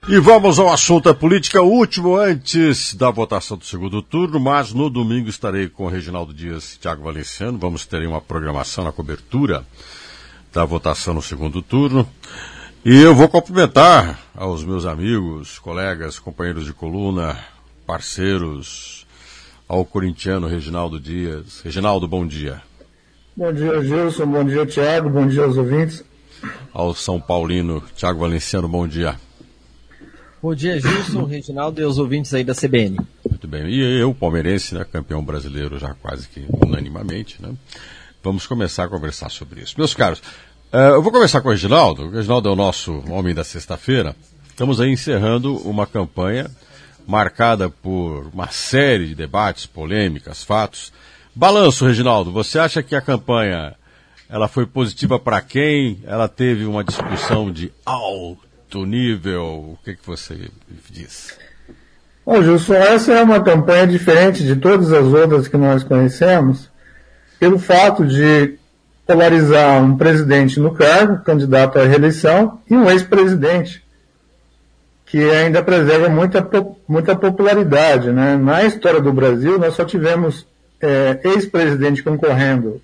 E vamos ao assunto da política, o último antes da votação do segundo turno, mas no domingo estarei com Reginaldo Dias e Thiago Valenciano. Vamos ter uma programação na cobertura da votação no segundo turno. E eu vou cumprimentar aos meus amigos, colegas, companheiros de coluna, parceiros, ao corintiano Reginaldo Dias. Reginaldo, bom dia. Bom dia, Gilson. Bom dia, Thiago. Bom dia aos ouvintes. Ao São Paulino, Thiago Valenciano, bom dia. Bom dia, Gilson, Reginaldo e aos ouvintes aí da CBN. Muito bem. E eu, palmeirense, né, campeão brasileiro já quase que unanimamente, né? Vamos começar a conversar sobre isso. Meus caros, eu vou começar com o Reginaldo. O Reginaldo é o nosso homem da sexta-feira. Estamos aí encerrando uma campanha marcada por uma série de debates, polêmicas, fatos. Balanço, Reginaldo, você acha que a campanha ela foi positiva para quem? Ela teve uma discussão de alto nível? O que você diz? Bom, Gilson, essa é uma campanha diferente de todas as outras que nós conhecemos, pelo fato de polarizar um presidente no cargo, candidato à reeleição, e um ex-presidente, que ainda preserva muita popularidade, né? Na história do Brasil, nós só tivemos ex-presidente concorrendo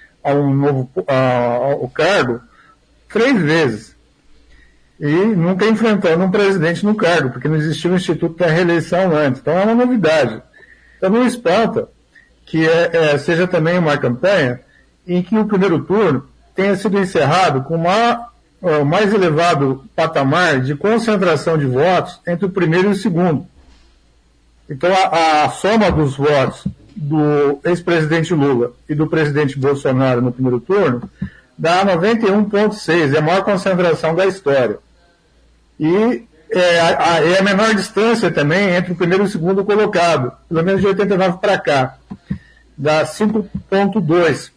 ao cargo 3 vezes. E nunca enfrentando um presidente no cargo, porque não existia o Instituto da Reeleição antes. Então é uma novidade. Então não espanta que seja também uma campanha em que o primeiro turno tenha sido encerrado com o mais elevado patamar de concentração de votos entre o primeiro e o segundo. Então a soma dos votos do ex-presidente Lula e do presidente Bolsonaro no primeiro turno dá 91,6, é a maior concentração da história. E é a menor distância também entre o primeiro e o segundo colocado, pelo menos de 89 para cá. Dá 5,2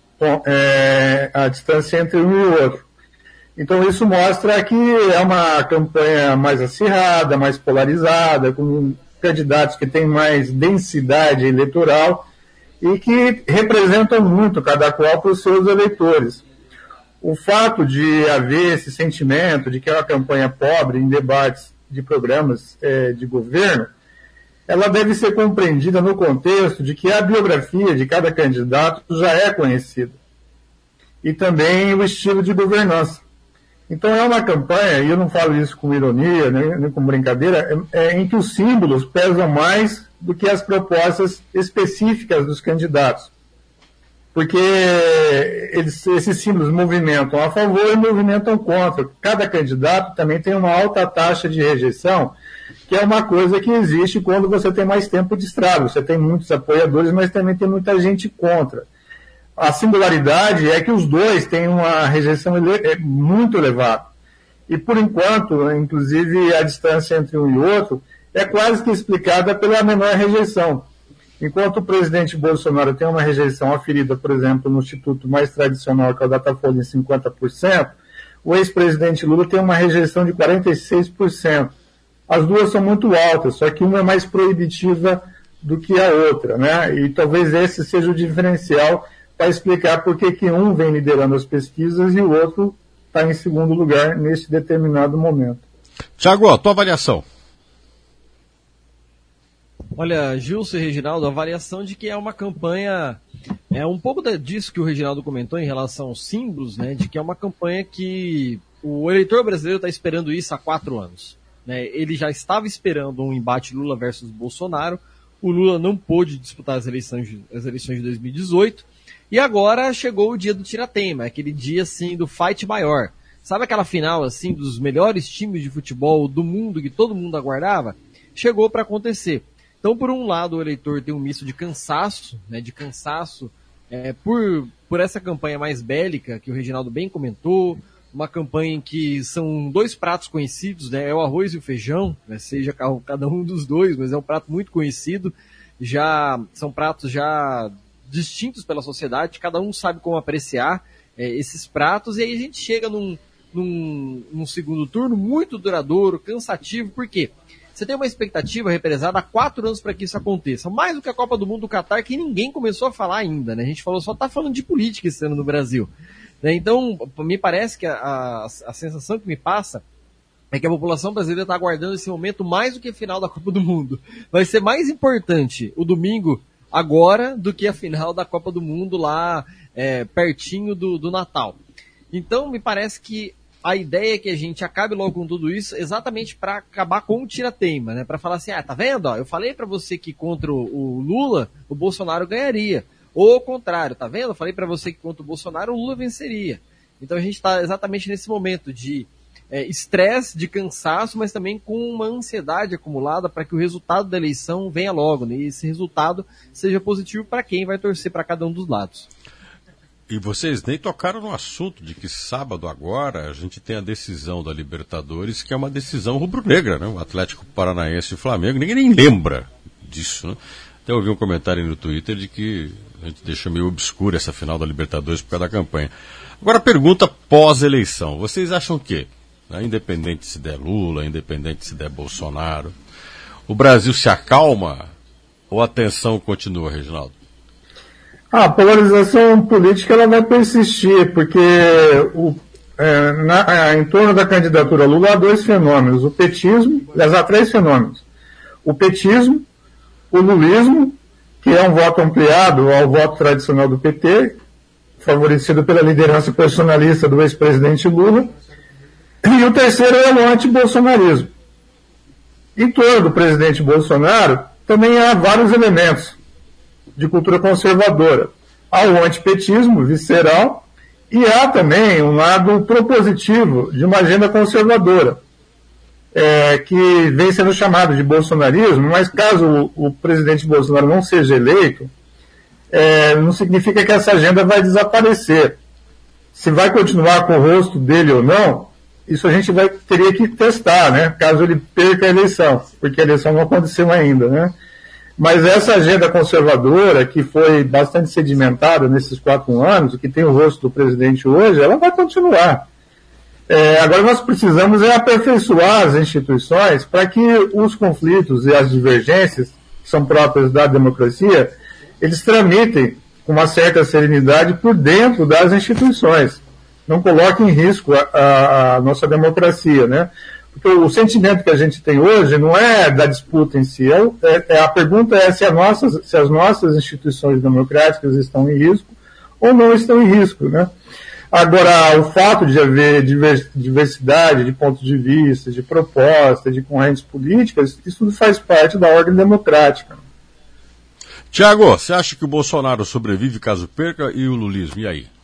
a distância entre um e o outro. Então isso mostra que é uma campanha mais acirrada, mais polarizada, com candidatos que têm mais densidade eleitoral e que representam muito, cada qual para os seus eleitores. O fato de haver esse sentimento de que é uma campanha pobre em debates de programas de governo, ela deve ser compreendida no contexto de que a biografia de cada candidato já é conhecida. E também o estilo de governança. Então é uma campanha, e eu não falo isso com ironia, nem com brincadeira, em que os símbolos pesam mais do que as propostas específicas dos candidatos. Porque esses símbolos movimentam a favor e movimentam contra. Cada candidato também tem uma alta taxa de rejeição, que é uma coisa que existe quando você tem mais tempo de estrada. Você tem muitos apoiadores, mas também tem muita gente contra. A singularidade é que os dois têm uma rejeição muito elevada. E, por enquanto, inclusive, a distância entre um e outro é quase que explicada pela menor rejeição. Enquanto o presidente Bolsonaro tem uma rejeição aferida, por exemplo, no instituto mais tradicional, que é o Datafolha, em 50%, o ex-presidente Lula tem uma rejeição de 46%. As duas são muito altas, só que uma é mais proibitiva do que a outra, né? E talvez esse seja o diferencial para explicar por que um vem liderando as pesquisas e o outro está em segundo lugar nesse determinado momento. Thiago, a tua avaliação? Olha, Gilson e Reginaldo, a avaliação de que é uma campanha, um pouco disso que o Reginaldo comentou em relação aos símbolos, né, de que é uma campanha que o eleitor brasileiro está esperando isso há 4 anos. Né? Ele já estava esperando um embate Lula versus Bolsonaro, o Lula não pôde disputar as eleições de 2018, e agora chegou o dia do tira-teima, aquele dia assim do fight maior. Sabe aquela final assim dos melhores times de futebol do mundo que todo mundo aguardava? Chegou para acontecer. Então, por um lado, o eleitor tem um misto de cansaço, né, por essa campanha mais bélica, que o Reginaldo bem comentou, uma campanha em que são 2 pratos conhecidos, né, é o arroz e o feijão, né, seja cada um dos dois, mas é um prato muito conhecido, são pratos já distintos pela sociedade, cada um sabe como apreciar esses pratos, e aí a gente chega num segundo turno muito duradouro, cansativo, por quê? Você tem uma expectativa represada há 4 anos para que isso aconteça. Mais do que a Copa do Mundo do Catar, que ninguém começou a falar ainda, né? A gente só está falando de política esse ano no Brasil. Né? Então, me parece que a sensação que me passa é que a população brasileira está aguardando esse momento mais do que a final da Copa do Mundo. Vai ser mais importante o domingo agora do que a final da Copa do Mundo lá pertinho do Natal. Então, me parece que a ideia é que a gente acabe logo com tudo isso exatamente para acabar com o tira-teima, né? Para falar assim, tá vendo? Ó, eu falei para você que contra o Lula, o Bolsonaro ganharia. Ou ao contrário, tá vendo? Eu falei para você que contra o Bolsonaro, o Lula venceria. Então a gente está exatamente nesse momento de estresse, de cansaço, mas também com uma ansiedade acumulada para que o resultado da eleição venha logo, né? E esse resultado seja positivo para quem vai torcer para cada um dos lados. E vocês nem tocaram no assunto de que sábado agora a gente tem a decisão da Libertadores, que é uma decisão rubro-negra, né? O Atlético Paranaense e o Flamengo, ninguém nem lembra disso, né? Até ouvi um comentário no Twitter de que a gente deixou meio obscura essa final da Libertadores por causa da campanha. Agora, pergunta pós-eleição. Vocês acham que, né, independente se der Lula, independente se der Bolsonaro, o Brasil se acalma ou a tensão continua, Reginaldo? A polarização política ela vai persistir, porque em torno da candidatura Lula há dois fenômenos, o petismo, aliás, há três fenômenos. O petismo, o lulismo, que é um voto ampliado ao voto tradicional do PT, favorecido pela liderança personalista do ex-presidente Lula, e o terceiro é o antibolsonarismo. Em torno do presidente Bolsonaro, também há vários elementos de cultura conservadora. Há o antipetismo visceral e há também um lado propositivo de uma agenda conservadora, que vem sendo chamado de bolsonarismo, mas caso o presidente Bolsonaro não seja eleito, não significa que essa agenda vai desaparecer. Se vai continuar com o rosto dele ou não, isso a gente teria que testar, né? Caso ele perca a eleição, porque a eleição não aconteceu ainda, né? Mas essa agenda conservadora, que foi bastante sedimentada nesses 4 anos, que tem o rosto do presidente hoje, ela vai continuar. Agora nós precisamos aperfeiçoar as instituições para que os conflitos e as divergências, que são próprias da democracia, eles tramitem com uma certa serenidade por dentro das instituições. Não coloquem em risco a nossa democracia, né? Porque o sentimento que a gente tem hoje não é da disputa em si, a pergunta é se as nossas instituições democráticas estão em risco ou não estão em risco, né? Agora, o fato de haver diversidade de pontos de vista, de propostas, de correntes políticas, isso tudo faz parte da ordem democrática. Tiago, você acha que o Bolsonaro sobrevive caso perca e o lulismo? E aí?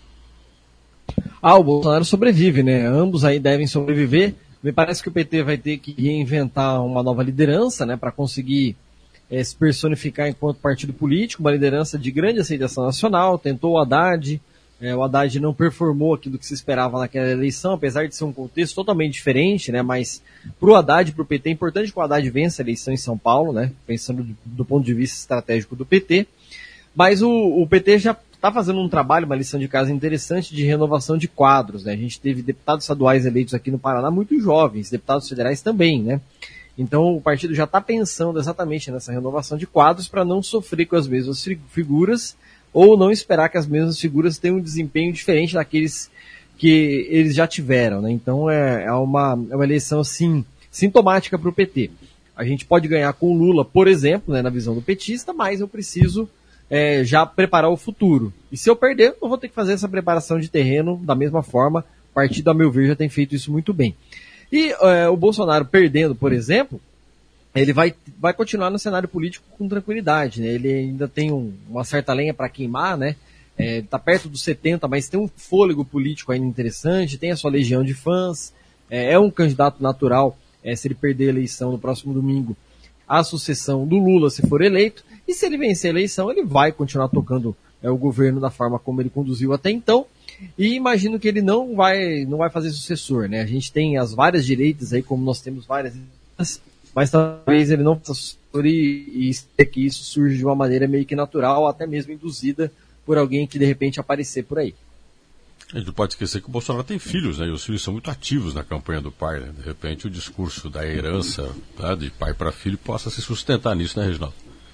O Bolsonaro sobrevive, né? Ambos aí devem sobreviver. Me parece que o PT vai ter que reinventar uma nova liderança, né, para conseguir se personificar enquanto partido político, uma liderança de grande aceitação nacional. Tentou o Haddad não performou aquilo que se esperava naquela eleição, apesar de ser um contexto totalmente diferente, né, mas para o Haddad e para o PT é importante que o Haddad vença a eleição em São Paulo, né, pensando do ponto de vista estratégico do PT, mas o PT já está fazendo um trabalho, uma lição de casa interessante de renovação de quadros, né? A gente teve deputados estaduais eleitos aqui no Paraná muito jovens, deputados federais também, né? Então o partido já está pensando exatamente nessa renovação de quadros para não sofrer com as mesmas figuras ou não esperar que as mesmas figuras tenham um desempenho diferente daqueles que eles já tiveram, né? Então é uma eleição assim, sintomática para o PT. A gente pode ganhar com o Lula, por exemplo, né, na visão do petista, mas eu preciso já preparar o futuro. E se eu perder, eu vou ter que fazer essa preparação de terreno da mesma forma. O partido, a meu ver, já tem feito isso muito bem. E o Bolsonaro perdendo, por exemplo, ele vai continuar no cenário político com tranquilidade, né? Ele ainda tem uma certa lenha para queimar, né? Está perto dos 70, mas tem um fôlego político ainda interessante, tem a sua legião de fãs, é um candidato natural, se ele perder a eleição no próximo domingo, a sucessão do Lula, se for eleito. E se ele vencer a eleição, ele vai continuar tocando o governo da forma como ele conduziu até então. E imagino que ele não vai fazer sucessor, né? A gente tem as várias direitas aí, como nós temos várias, mas talvez ele não faça sucessor e que isso surge de uma maneira meio que natural, até mesmo induzida por alguém que de repente aparecer por aí. A gente não pode esquecer que o Bolsonaro tem filhos, né? E os filhos são muito ativos na campanha do pai, né? De repente o discurso da herança, tá, de pai para filho possa se sustentar nisso, né, Reginaldo?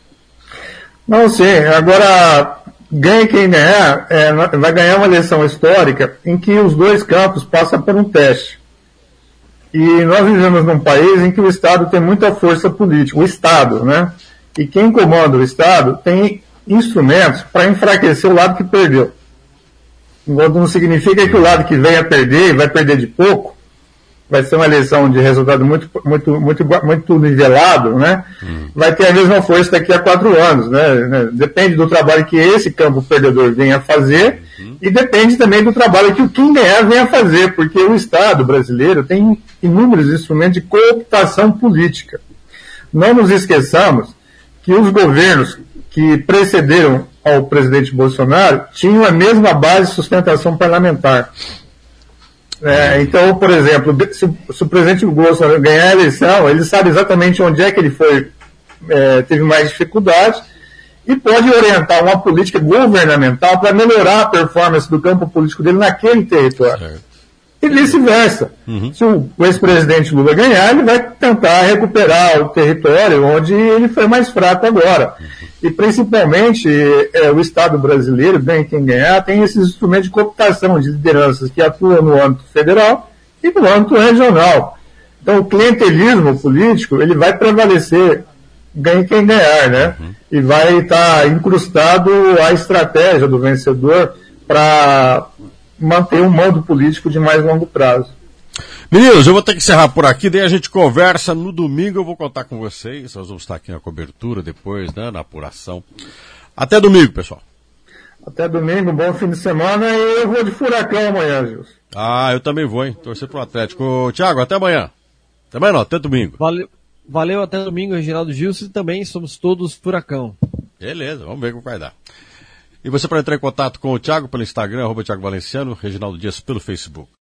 Não, sim. Agora, ganhe quem ganhar, vai ganhar uma eleição histórica em que os dois campos passam por um teste. E nós vivemos num país em que o Estado tem muita força política, o Estado, né? E quem comanda o Estado tem instrumentos para enfraquecer o lado que perdeu. Enquanto não significa que o lado que vem a perder, vai perder de pouco, vai ser uma eleição de resultado muito nivelado, né? Vai ter a mesma força daqui a 4 anos, né? Depende do trabalho que esse campo perdedor venha a fazer e depende também do trabalho que quem ganhar venha a fazer, porque o Estado brasileiro tem inúmeros instrumentos de cooptação política. Não nos esqueçamos que os governos que precederam ao presidente Bolsonaro tinham a mesma base de sustentação parlamentar. Então, por exemplo, se o presidente Bolsonaro ganhar a eleição, ele sabe exatamente onde é que ele teve mais dificuldade e pode orientar uma política governamental para melhorar a performance do campo político dele naquele território. E vice-versa. Se o ex-presidente Lula ganhar, ele vai tentar recuperar o território onde ele foi mais fraco agora. E principalmente o Estado brasileiro, bem quem ganhar, tem esses instrumentos de cooptação de lideranças que atuam no âmbito federal e no âmbito regional. Então o clientelismo político ele vai prevalecer, ganhe quem ganhar, né? E vai estar incrustado a estratégia do vencedor para manter um mando político de mais longo prazo. Meninos, eu vou ter que encerrar por aqui, daí a gente conversa no domingo, eu vou contar com vocês, nós vamos estar aqui na cobertura depois, né, na apuração. Até domingo, pessoal. Até domingo, bom fim de semana e eu vou de Furacão amanhã, Gilson. Eu também vou, hein, torcer pro Atlético. Thiago, até amanhã. Também não, até domingo. Valeu, até domingo, Reginaldo Gilson, e também somos todos Furacão. Beleza, vamos ver como vai dar. E você pode entrar em contato com o Thiago pelo Instagram, @ThiagoValenciano, Reginaldo Dias pelo Facebook.